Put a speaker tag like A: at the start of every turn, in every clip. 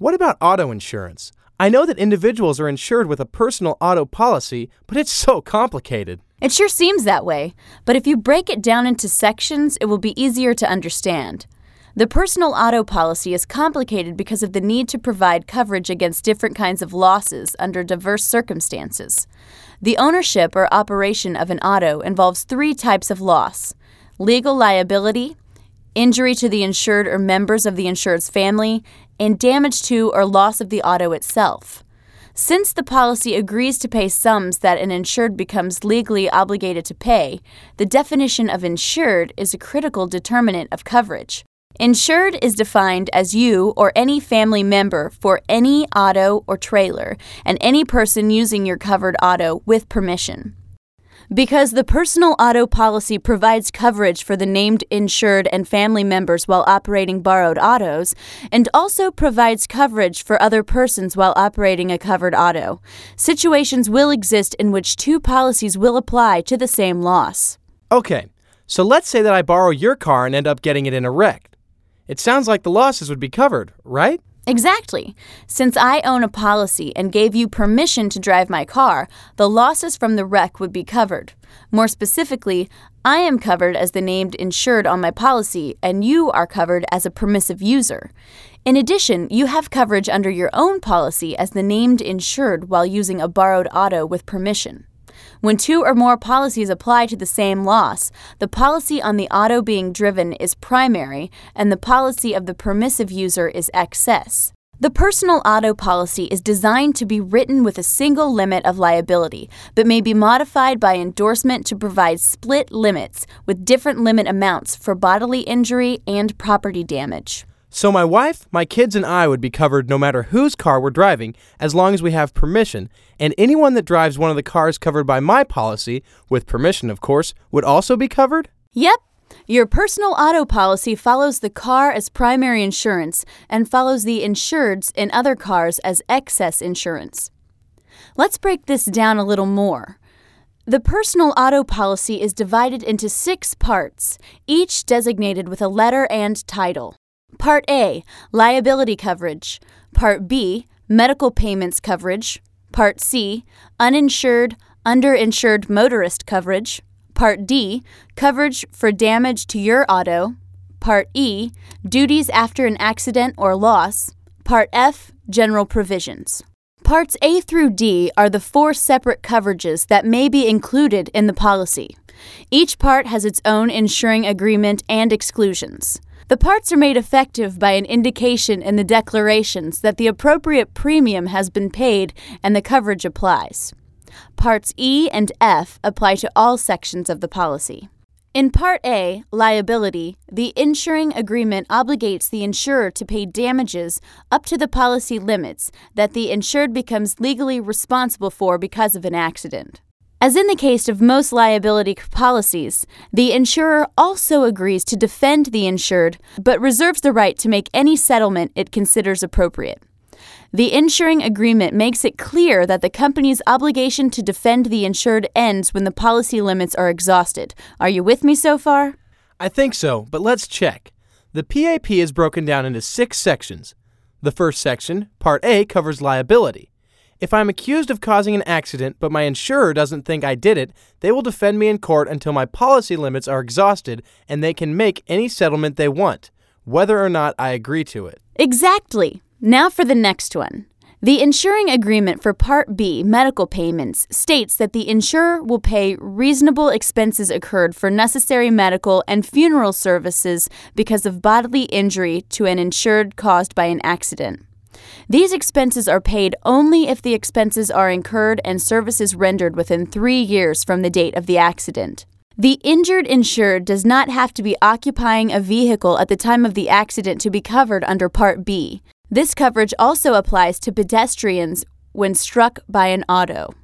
A: What about auto insurance? I know that individuals are insured with a personal auto policy, but it's so complicated.
B: It sure seems that way, but if you break it down into sections, it will be easier to understand. The personal auto policy is complicated because of the need to provide coverage against different kinds of losses under diverse circumstances. The ownership or operation of an auto involves 3 types of loss: legal liability, injury to the insured or members of the insured's family, and damage to or loss of the auto itself. Since the policy agrees to pay sums that an insured becomes legally obligated to pay, the definition of insured is a critical determinant of coverage. Insured is defined as you or any family member for any auto or trailer and any person using your covered auto with permission. Because the personal auto policy provides coverage for the named insured and family members while operating borrowed autos, and also provides coverage for other persons while operating a covered auto, situations will exist in which 2 policies will apply to the same loss.
A: Okay, so let's say that I borrow your car and end up getting it in a wreck. It sounds like the losses would be covered, right?
B: Exactly. Since I own a policy and gave you permission to drive my car, the losses from the wreck would be covered. More specifically, I am covered as the named insured on my policy, and you are covered as a permissive user. In addition, you have coverage under your own policy as the named insured while using a borrowed auto with permission. When 2 or more policies apply to the same loss, the policy on the auto being driven is primary and the policy of the permissive user is excess. The personal auto policy is designed to be written with a single limit of liability, but may be modified by endorsement to provide split limits with different limit amounts for bodily injury and property damage.
A: So my wife, my kids, and I would be covered no matter whose car we're driving, as long as we have permission, and anyone that drives one of the cars covered by my policy, with permission of course, would also be covered?
B: Yep. Your personal auto policy follows the car as primary insurance and follows the insureds in other cars as excess insurance. Let's break this down a little more. The personal auto policy is divided into 6 parts, each designated with a letter and title. Part A, liability coverage. Part B, medical payments coverage. Part C, uninsured, underinsured motorist coverage. Part D, coverage for damage to your auto. Part E, duties after an accident or loss. Part F, general provisions. Parts A through D are the 4 separate coverages that may be included in the policy. Each part has its own insuring agreement and exclusions. The parts are made effective by an indication in the declarations that the appropriate premium has been paid and the coverage applies. Parts E and F apply to all sections of the policy. In Part A, liability, the insuring agreement obligates the insurer to pay damages up to the policy limits that the insured becomes legally responsible for because of an accident. As in the case of most liability policies, the insurer also agrees to defend the insured, but reserves the right to make any settlement it considers appropriate. The insuring agreement makes it clear that the company's obligation to defend the insured ends when the policy limits are exhausted. Are you with me so far?
A: I think so, but let's check. The PAP is broken down into 6 sections. The first section, Part A, covers liability. If I'm accused of causing an accident, but my insurer doesn't think I did it, they will defend me in court until my policy limits are exhausted and they can make any settlement they want, whether or not I agree to it.
B: Exactly. Now for the next one. The insuring agreement for Part B, medical payments, states that the insurer will pay reasonable expenses incurred for necessary medical and funeral services because of bodily injury to an insured caused by an accident. These expenses are paid only if the expenses are incurred and services rendered within 3 years from the date of the accident. The injured insured does not have to be occupying a vehicle at the time of the accident to be covered under Part B. This coverage also applies to pedestrians when struck by an auto.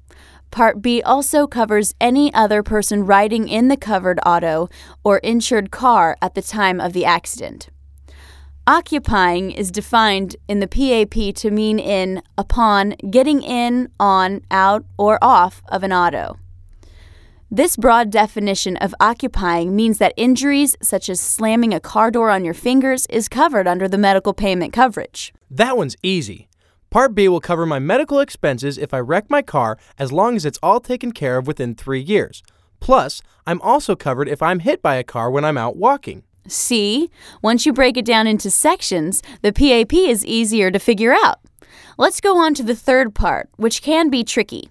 B: Part B also covers any other person riding in the covered auto or insured car at the time of the accident. Occupying is defined in the PAP to mean in, upon, getting in, on, out, or off of an auto. This broad definition of occupying means that injuries such as slamming a car door on your fingers is covered under the medical payment coverage.
A: That one's easy. Part B will cover my medical expenses if I wreck my car as long as it's all taken care of within 3 years. Plus, I'm also covered if I'm hit by a car when I'm out walking.
B: See? Once you break it down into sections, the PAP is easier to figure out. Let's go on to the third part, which can be tricky.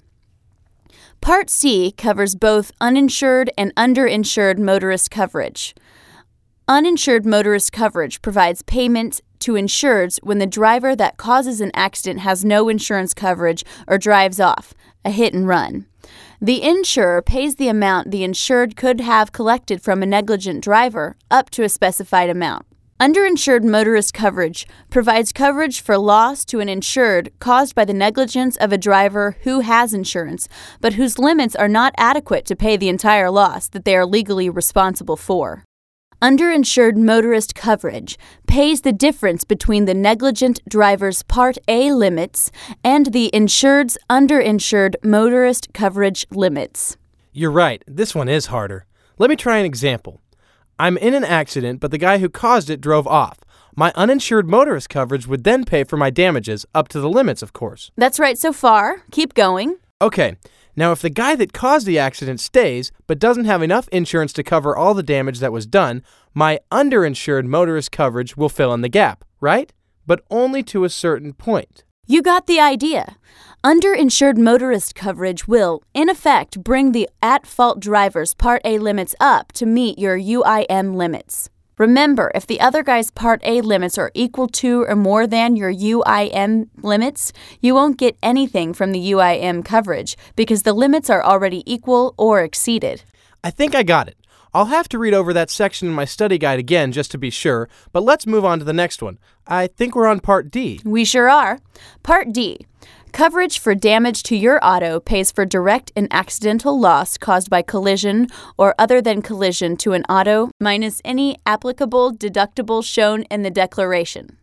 B: Part C covers both uninsured and underinsured motorist coverage. Uninsured motorist coverage provides payment to insureds when the driver that causes an accident has no insurance coverage or drives off, a hit and run. The insurer pays the amount the insured could have collected from a negligent driver up to a specified amount. Underinsured motorist coverage provides coverage for loss to an insured caused by the negligence of a driver who has insurance, but whose limits are not adequate to pay the entire loss that they are legally responsible for. Underinsured motorist coverage pays the difference between the negligent driver's Part A limits and the insured's underinsured motorist coverage limits.
A: You're right, this one is harder. Let me try an example. I'm in an accident, but the guy who caused it drove off. My uninsured motorist coverage would then pay for my damages, up to the limits, of course.
B: That's right so far. Keep going.
A: Okay, now if the guy that caused the accident stays, but doesn't have enough insurance to cover all the damage that was done, my underinsured motorist coverage will fill in the gap, right? But only to a certain point.
B: You got the idea. Underinsured motorist coverage will, in effect, bring the at-fault driver's Part A limits up to meet your UIM limits. Remember, if the other guy's Part A limits are equal to or more than your UIM limits, you won't get anything from the UIM coverage because the limits are already equal or exceeded.
A: I think I got it. I'll have to read over that section in my study guide again just to be sure, but let's move on to the next one. I think we're on Part D.
B: We sure are. Part D. Coverage for damage to your auto pays for direct and accidental loss caused by collision or other than collision to an auto minus any applicable deductible shown in the declaration.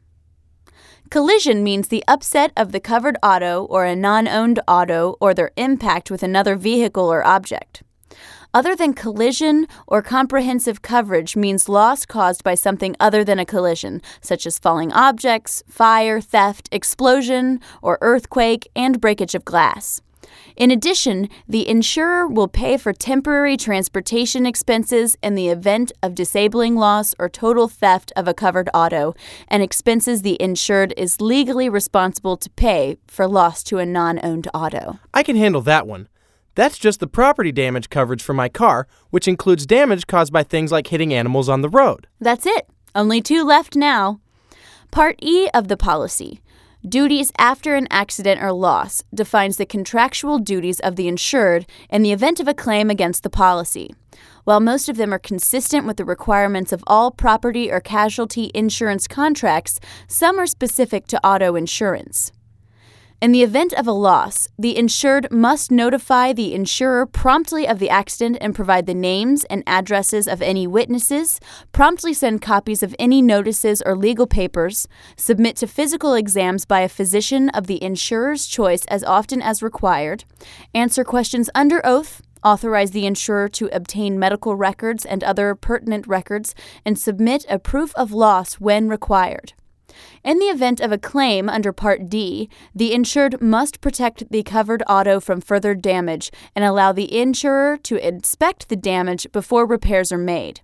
B: Collision means the upset of the covered auto or a non-owned auto or their impact with another vehicle or object. Other than collision or comprehensive coverage means loss caused by something other than a collision, such as falling objects, fire, theft, explosion, or earthquake, and breakage of glass. In addition, the insurer will pay for temporary transportation expenses in the event of disabling loss or total theft of a covered auto, and expenses the insured is legally responsible to pay for loss to a non-owned auto.
A: I can handle that one. That's just the property damage coverage for my car, which includes damage caused by things like hitting animals on the road.
B: That's it. Only 2 left now. Part E of the policy, duties after an accident or loss, defines the contractual duties of the insured in the event of a claim against the policy. While most of them are consistent with the requirements of all property or casualty insurance contracts, some are specific to auto insurance. In the event of a loss, the insured must notify the insurer promptly of the accident and provide the names and addresses of any witnesses, promptly send copies of any notices or legal papers, submit to physical exams by a physician of the insurer's choice as often as required, answer questions under oath, authorize the insurer to obtain medical records and other pertinent records, and submit a proof of loss when required. In the event of a claim under Part D, the insured must protect the covered auto from further damage and allow the insurer to inspect the damage before repairs are made.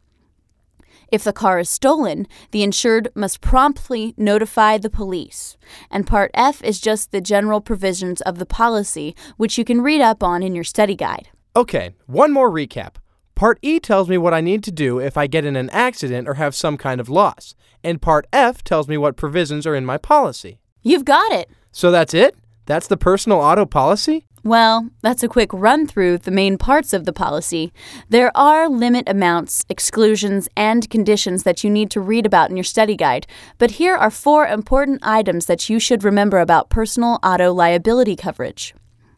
B: If the car is stolen, the insured must promptly notify the police. And Part F is just the general provisions of the policy, which you can read up on in your study guide.
A: Okay, one more recap. Part E tells me what I need to do if I get in an accident or have some kind of loss. And Part F tells me what provisions are in my policy.
B: You've got it.
A: So that's it? That's the personal auto policy?
B: Well, that's a quick run through the main parts of the policy. There are limit amounts, exclusions, and conditions that you need to read about in your study guide, but here are 4 important items that you should remember about personal auto liability coverage.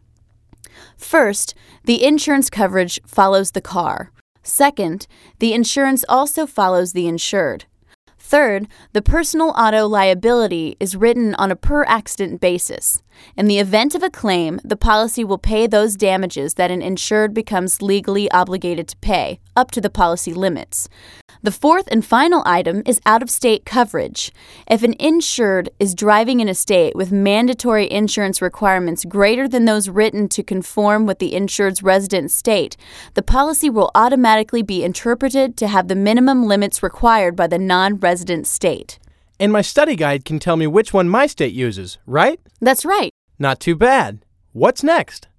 B: First, the insurance coverage follows the car. Second, the insurance also follows the insured. Third, the personal auto liability is written on a per-accident basis. In the event of a claim, the policy will pay those damages that an insured becomes legally obligated to pay, up to the policy limits. The fourth and final item is out-of-state coverage. If an insured is driving in a state with mandatory insurance requirements greater than those written to conform with the insured's resident state, the policy will automatically be interpreted to have the minimum limits required by the non-resident state.
A: And my study guide can tell me which one my state uses, right?
B: That's right.
A: Not too bad. What's next?